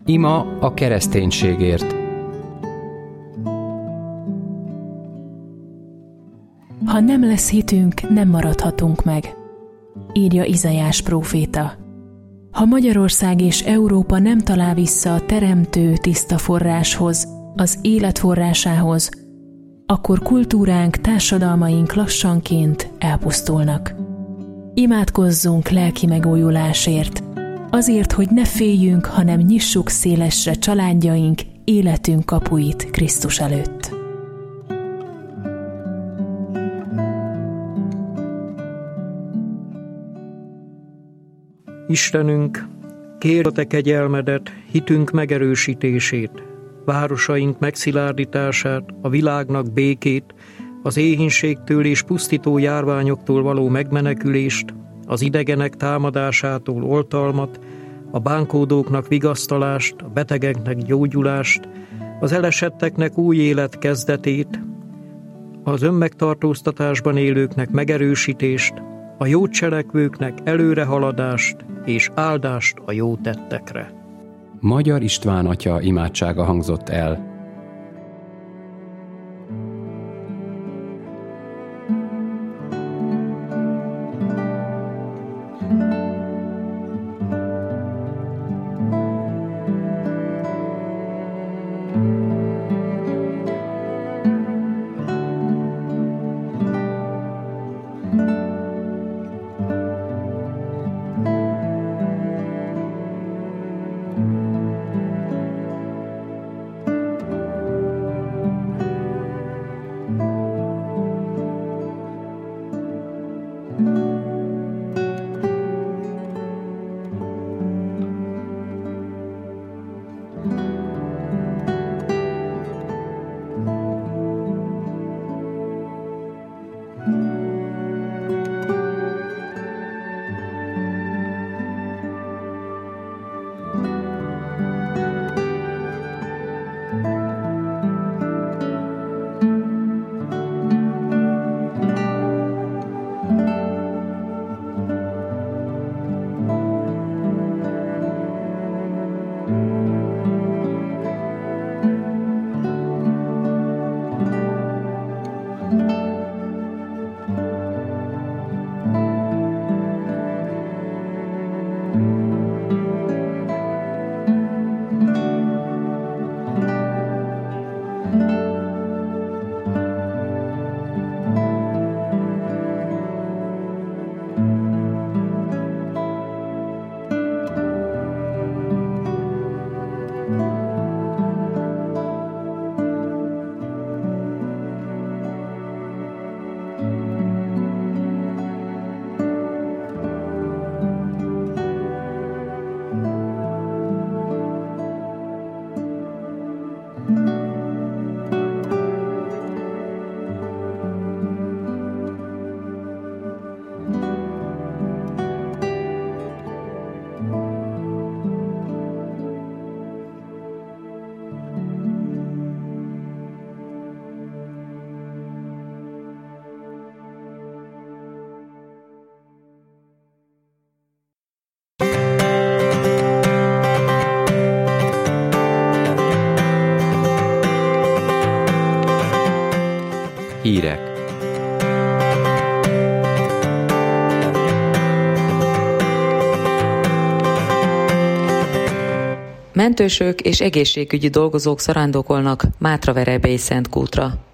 Ima a kereszténységért. Ha nem lesz hitünk, nem maradhatunk meg, írja Izaiás próféta. Ha Magyarország és Európa nem talál vissza a teremtő tiszta forráshoz, az élet forrásához, akkor kultúránk, társadalmaink lassanként elpusztulnak. Imádkozzunk lelki megújulásért, azért, hogy ne féljünk, hanem nyissuk szélesre családjaink, életünk kapuit Krisztus előtt. Istenünk, kérd a te kegyelmedet, hitünk megerősítését, városaink megszilárdítását, a világnak békét, az éhínségtől és pusztító járványoktól való megmenekülést, az idegenek támadásától oltalmat, a bánkódóknak vigasztalást, a betegeknek gyógyulást, az elesetteknek új élet kezdetét, az önmegtartóztatásban élőknek megerősítést, a jó cselekvőknek előrehaladást és áldást a jó tettekre. Magyar István atya imádsága hangzott el. Hírek. Mentősök és egészségügyi dolgozók zarándokolnak Mátraverebélyi Szentkútra.